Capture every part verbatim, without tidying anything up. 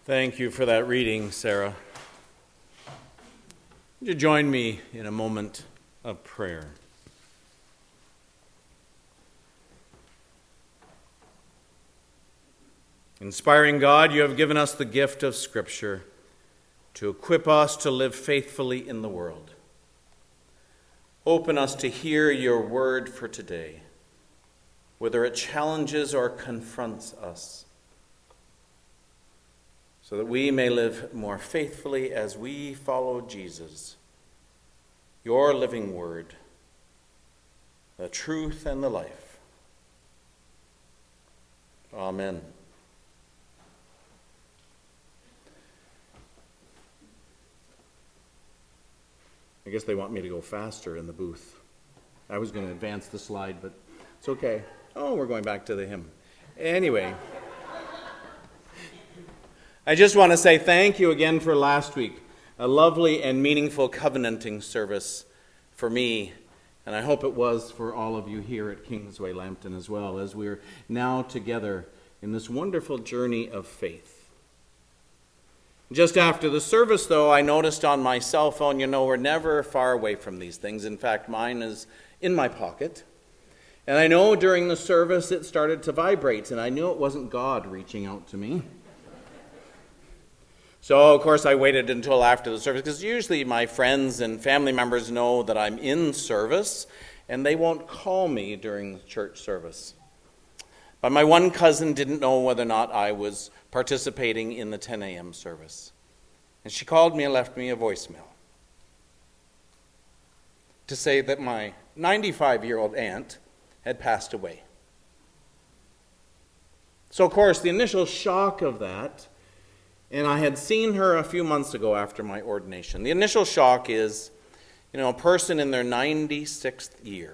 Thank you for that reading, Sarah. Would you join me in a moment of prayer? Inspiring God, you have given us the gift of Scripture to equip us to live faithfully in the world. Open us to hear your word for today, whether it challenges or confronts us, so that we may live more faithfully as we follow Jesus, your living word, the truth and the life. Amen. I guess they want me to go faster in the booth. I was going to advance the slide, but it's okay. Oh, we're going back to the hymn. Anyway, I just want to say thank you again for last week. A lovely and meaningful covenanting service for me, and I hope it was for all of you here at Kingsway Lambton as well, as we're now together in this wonderful journey of faith. Just after the service, though, I noticed on my cell phone, you know, we're never far away from these things. In fact, mine is in my pocket. And I know during the service it started to vibrate, and I knew it wasn't God reaching out to me. So, of course, I waited until after the service, because usually my friends and family members know that I'm in service, and they won't call me during the church service. But my one cousin didn't know whether or not I was participating in the ten a.m. service. And she called me and left me a voicemail to say that my ninety-five-year-old aunt had passed away. So, of course, the initial shock of that, and I had seen her a few months ago after my ordination. The initial shock is, you know, a person in their ninety-sixth year.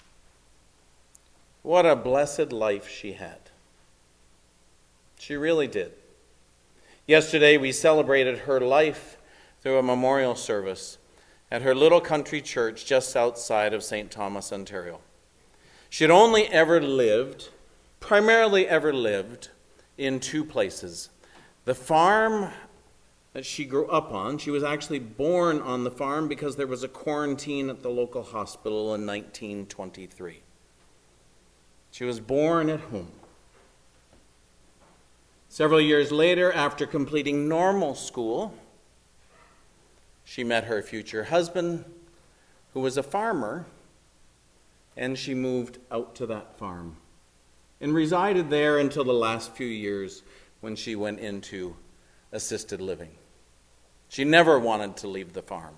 What a blessed life she had. She really did. Yesterday we celebrated her life through a memorial service at her little country church just outside of Saint Thomas, Ontario. She had only ever lived, primarily ever lived, in two places. The farm that she grew up on, she was actually born on the farm because there was a quarantine at the local hospital in nineteen twenty-three. She was born at home. Several years later, after completing normal school, she met her future husband, who was a farmer, and she moved out to that farm and resided there until the last few years when she went into assisted living. She never wanted to leave the farm.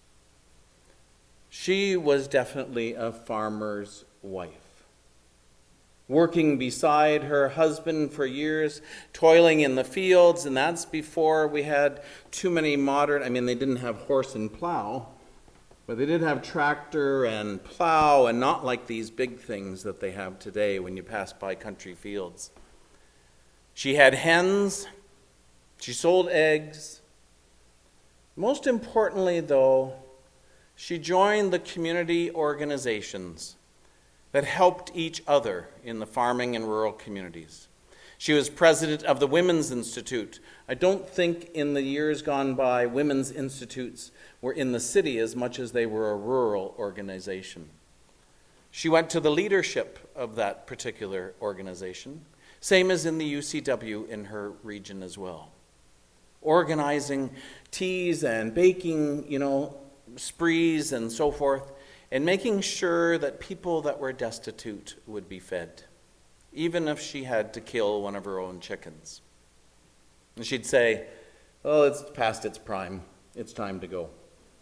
She was definitely a farmer's wife, working beside her husband for years, toiling in the fields, and that's before we had too many modern, I mean, they didn't have horse and plow, but they did have tractor and plow, and not like these big things that they have today when you pass by country fields. She had hens, she sold eggs. Most importantly, though, she joined the community organizations that helped each other in the farming and rural communities. She was president of the Women's Institute. I don't think in the years gone by women's institutes were in the city as much as they were a rural organization. She went to the leadership of that particular organization, same as in the U C W in her region as well, organizing teas and baking, you know, sprees and so forth, and making sure that people that were destitute would be fed, even if she had to kill one of her own chickens. And she'd say, "Oh, it's past its prime. It's time to go."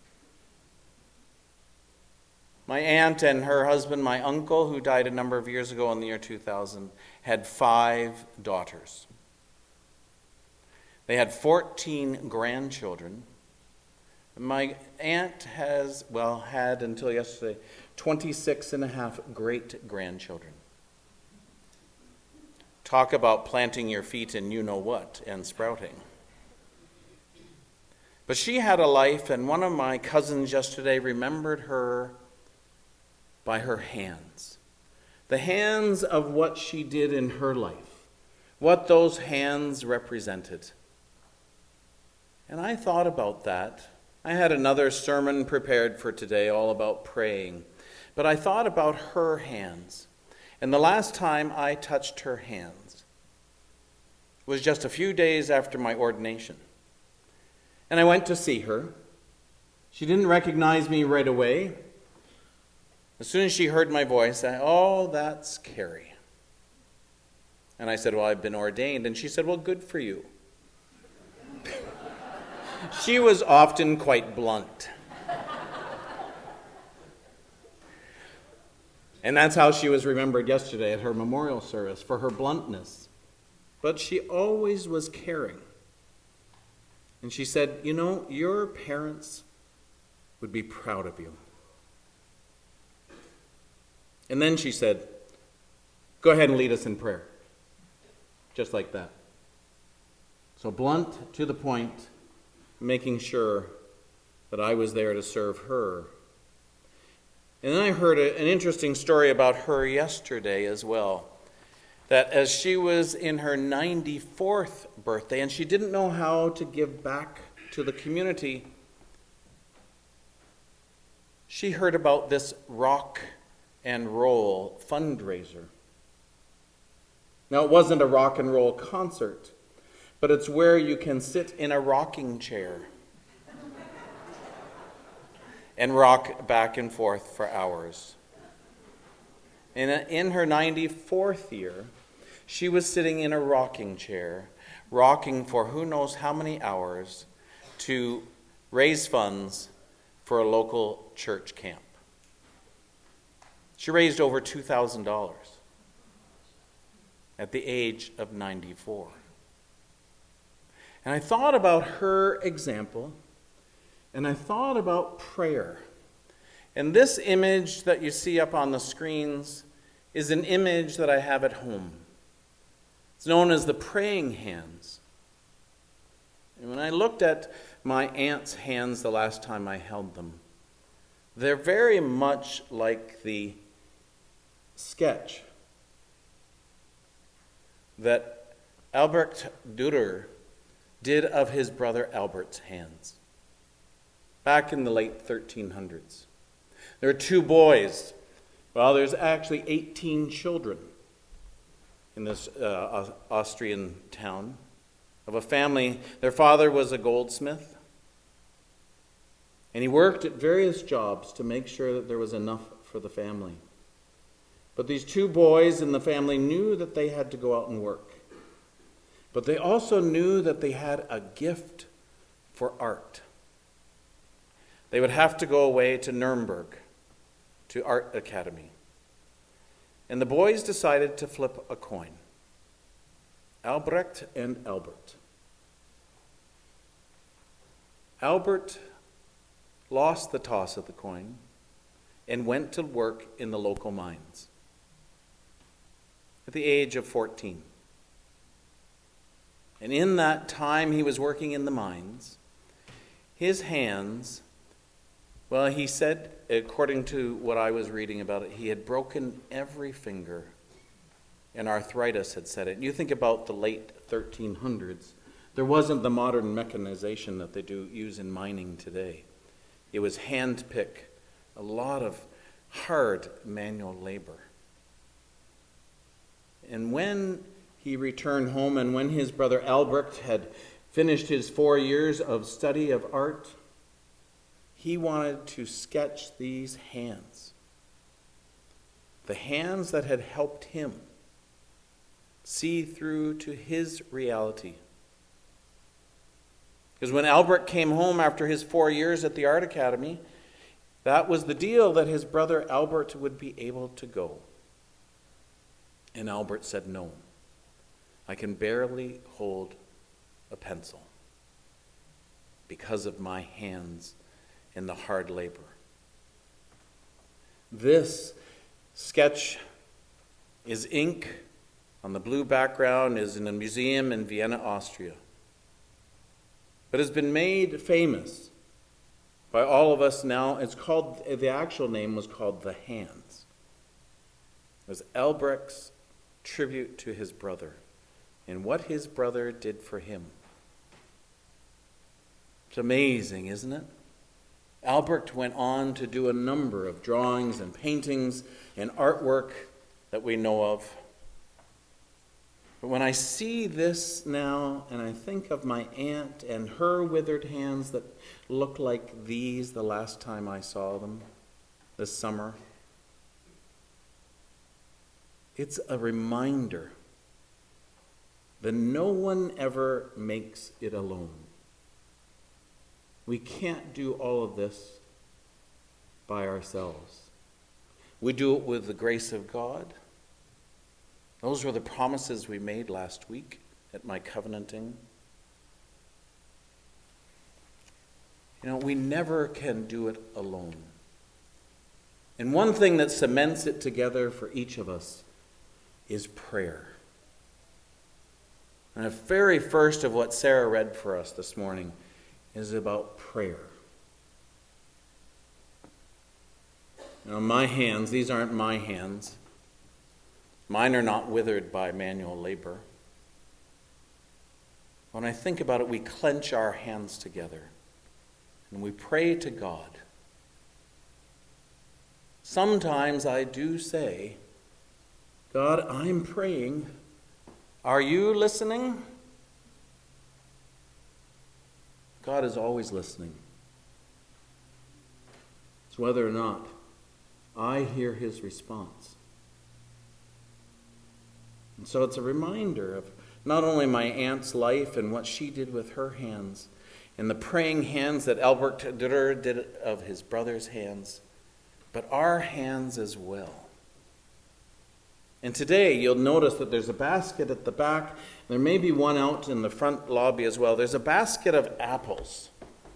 My aunt and her husband, my uncle, who died a number of years ago in the year two thousand, had five daughters. They had fourteen grandchildren. My aunt has, well, had until yesterday, twenty-six and a half great-grandchildren. Talk about planting your feet in you-know-what and sprouting. But she had a life, and one of my cousins yesterday remembered her by her hands. The hands of what she did in her life. What those hands represented. And I thought about that. I had another sermon prepared for today all about praying. But I thought about her hands. And the last time I touched her hands was just a few days after my ordination. And I went to see her. She didn't recognize me right away. As soon as she heard my voice, I, oh, that's Carrie. And I said, well, I've been ordained. And she said, well, good for you. She was often quite blunt. And that's how she was remembered yesterday at her memorial service, for her bluntness. But she always was caring. And she said, you know, your parents would be proud of you. And then she said, go ahead and lead us in prayer. Just like that. So blunt, to the point, making sure that I was there to serve her. And then I heard a, an interesting story about her yesterday as well. That as she was in her ninety-fourth birthday, and she didn't know how to give back to the community, she heard about this rock and roll fundraiser. Now, it wasn't a rock and roll concert, but it's where you can sit in a rocking chair and rock back and forth for hours. And in her ninety-fourth year, she was sitting in a rocking chair, rocking for who knows how many hours to raise funds for a local church camp. She raised over two thousand dollars at the age of ninety-four. And I thought about her example, and I thought about prayer. And this image that you see up on the screens is an image that I have at home. It's known as the praying hands. And when I looked at my aunt's hands the last time I held them, they're very much like the sketch that Albrecht Dürer did of his brother Albert's hands back in the late thirteen hundreds. There are two boys. Well, there's actually eighteen children in this uh, Austrian town of a family. Their father was a goldsmith, and he worked at various jobs to make sure that there was enough for the family. But these two boys in the family knew that they had to go out and work. But they also knew that they had a gift for art. They would have to go away to Nuremberg, to art academy. And the boys decided to flip a coin. Albrecht and Albert. Albert lost the toss of the coin and went to work in the local mines at the age of fourteen. And in that time he was working in the mines, his hands, well, he said, according to what I was reading about it, he had broken every finger, and arthritis had set it. You think about the late thirteen hundreds, there wasn't the modern mechanization that they do use in mining today. It was hand pick, a lot of hard manual labor. And when he returned home, and when his brother Albrecht had finished his four years of study of art, he wanted to sketch these hands. The hands that had helped him see through to his reality. Because when Albert came home after his four years at the art academy, that was the deal, that his brother Albert would be able to go. And Albert said, no, I can barely hold a pencil because of my hands and the hard labor. This sketch is ink on the blue background, is in a museum in Vienna, Austria. But has been made famous by all of us now. It's called, the actual name was called The Hands. It was Albrecht's tribute to his brother and what his brother did for him. It's amazing, isn't it? Albrecht went on to do a number of drawings and paintings and artwork that we know of. But when I see this now, and I think of my aunt and her withered hands that look like these the last time I saw them this summer, it's a reminder that no one ever makes it alone. We can't do all of this by ourselves. We do it with the grace of God. Those were the promises we made last week at my covenanting. You know, we never can do it alone. And one thing that cements it together for each of us is prayer. And the very first of what Sarah read for us this morning is about prayer. Now, my hands, these aren't my hands. Mine are not withered by manual labor. When I think about it, we clench our hands together and we pray to God. Sometimes I do say, God, I'm praying. Are you listening? God is always listening. It's whether or not I hear his response. And so it's a reminder of not only my aunt's life and what she did with her hands, and the praying hands that Albert Dürer did of his brother's hands, but our hands as well. And today you'll notice that there's a basket at the back. There may be one out in the front lobby as well. There's a basket of apples.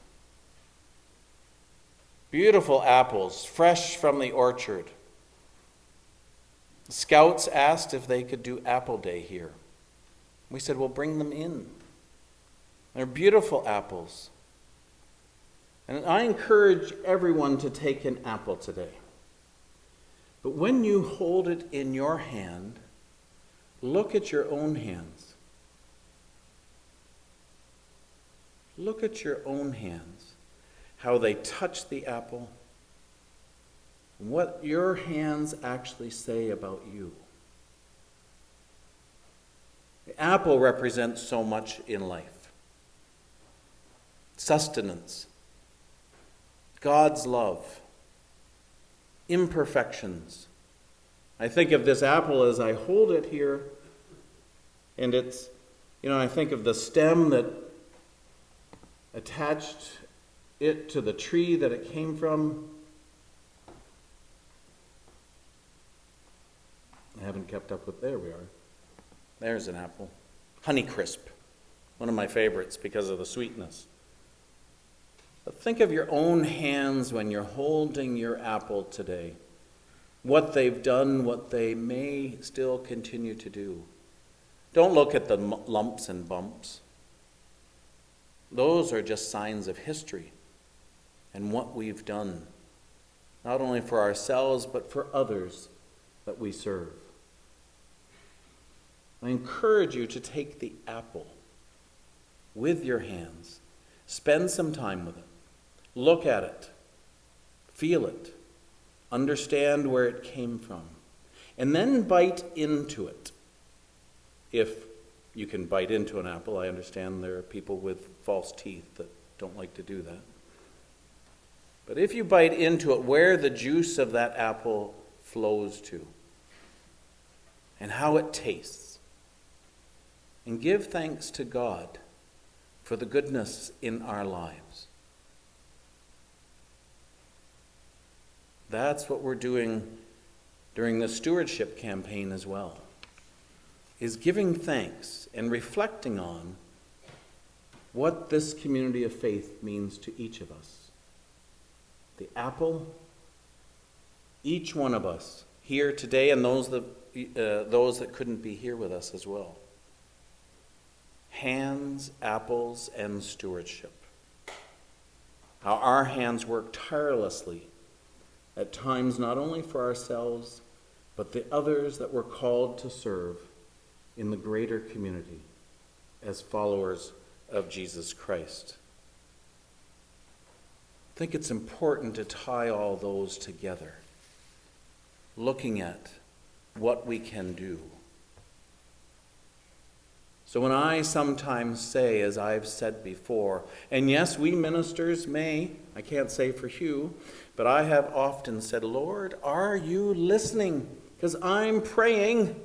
Beautiful apples, fresh from the orchard. The scouts asked if they could do apple day here. We said, well, bring them in. They're beautiful apples. And I encourage everyone to take an apple today. But when you hold it in your hand, look at your own hands. Look at your own hands, how they touch the apple, what your hands actually say about you. The apple represents so much in life. Sustenance, God's love, imperfections. I think of this apple as I hold it here, and it's, you know, I think of the stem that attached it to the tree that it came from. I haven't kept up with, there we are. There's an apple. Honeycrisp, one of my favorites because of the sweetness. But think of your own hands when you're holding your apple today. What they've done, what they may still continue to do. Don't look at the lumps and bumps. Those are just signs of history and what we've done, not only for ourselves, but for others that we serve. I encourage you to take the apple with your hands. Spend some time with it. Look at it. Feel it. Understand where it came from. And then bite into it. If you can bite into an apple, I understand there are people with false teeth that don't like to do that. But if you bite into it, where the juice of that apple flows to, and how it tastes, and give thanks to God for the goodness in our lives. That's what we're doing during the stewardship campaign as well, is giving thanks and reflecting on what this community of faith means to each of us. The apple, each one of us here today, and those that, uh, those that couldn't be here with us as well. Hands, apples, and stewardship. How our hands work tirelessly at times not only for ourselves, but the others that we're called to serve in the greater community as followers of Jesus Christ. I think it's important to tie all those together, looking at what we can do. So when I sometimes say, as I've said before, and yes, we ministers may, I can't say for Hugh, but I have often said, Lord, are you listening? Because I'm praying.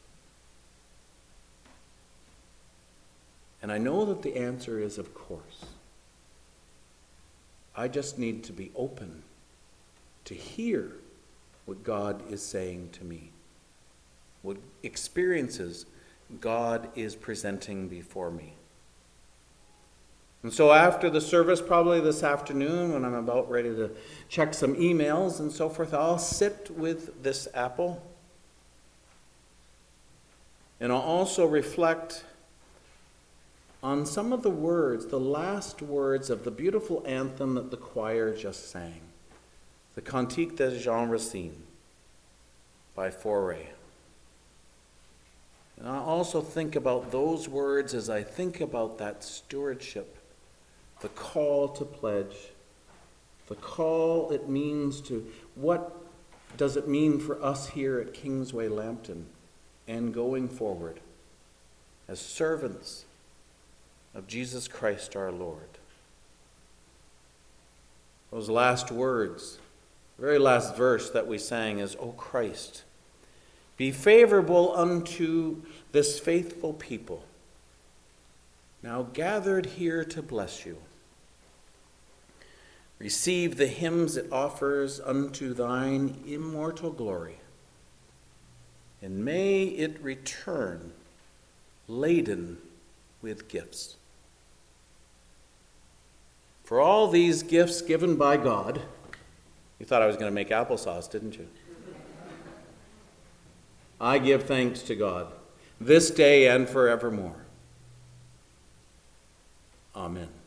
And I know that the answer is, of course. I just need to be open to hear what God is saying to me, what experiences God is presenting before me. And so after the service, probably this afternoon, when I'm about ready to check some emails and so forth, I'll sit with this apple. And I'll also reflect on some of the words, the last words of the beautiful anthem that the choir just sang, the Cantique de Jean Racine by Fauré. And I also think about those words as I think about that stewardship, the call to pledge, the call it means to, what does it mean for us here at Kingsway Lambton and going forward as servants of Jesus Christ our Lord. Those last words, the very last verse that we sang is, O Christ, be favorable unto this faithful people, now gathered here to bless you. Receive the hymns it offers unto thine immortal glory, and may it return laden with gifts. For all these gifts given by God, you thought I was going to make applesauce, didn't you? I give thanks to God, this day and forevermore. Amen.